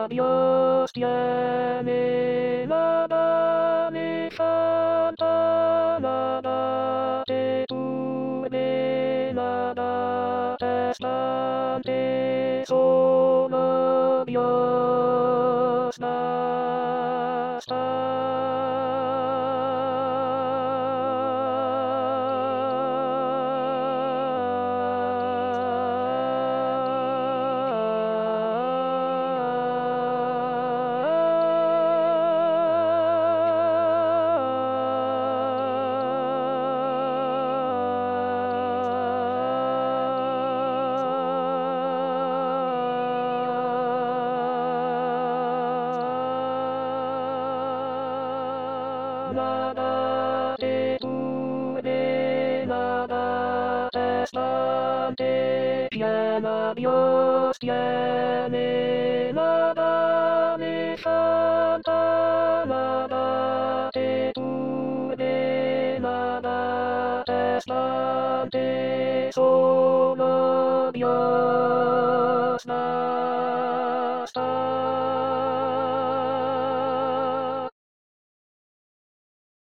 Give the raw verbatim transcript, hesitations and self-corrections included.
la Dios tiene la dame santa, la date tu de la date estante, solo Dios Nada te tu de nada estante, piena Dios tiene nada mi santa, nada te tu de nada estante, solo Dios